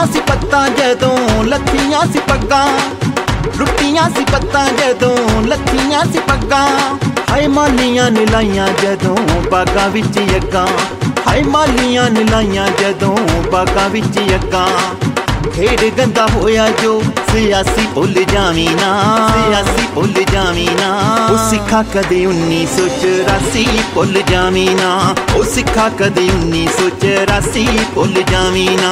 ਲੁੱਟੀਆਂ ਸੀ ਪੱਤਾਂ ਜਦੋਂ ਲੱਥੀਆਂ ਸੀ ਪੱਗਾਂ, ਲੁੱਟੀਆਂ ਸੀ ਪੱਤਾਂ ਜਦੋਂ ਲੱਥੀਆਂ ਸੀ ਪੱਗਾਂ। ਹਾਏ ਮਾਲੀਆਂ ਨੇ ਲਾਈਆਂ ਜਦੋਂ ਬਾਗਾਂ ਵਿੱਚ ਅੱਗਾਂ, ਹਾਏ ਮਾਲੀਆਂ ਨੇ ਲਾਈਆਂ ਜਦੋਂ ਬਾਗਾਂ ਵਿੱਚ ਅੱਗਾਂ। ਖੇਡ ਗੰਦਾ ਹੋਇਆ ਜੋ ਸਿਆਸੀ ਭੁੱਲ ਜਾਵੀਂ ਨਾ, ਸਿਆਸੀ ਭੁੱਲ ਜਾਵੀਂ ਨਾ। ਉਹ ਸਿੱਖਾ ਕਦੇ 1984 ਭੁੱਲ ਜਾਵੀਂ ਨਾ, ਉਹ ਸਿੱਖਾ ਕਦੇ 1984 ਭੁੱਲ ਜਾਵੀਂ ਨਾ।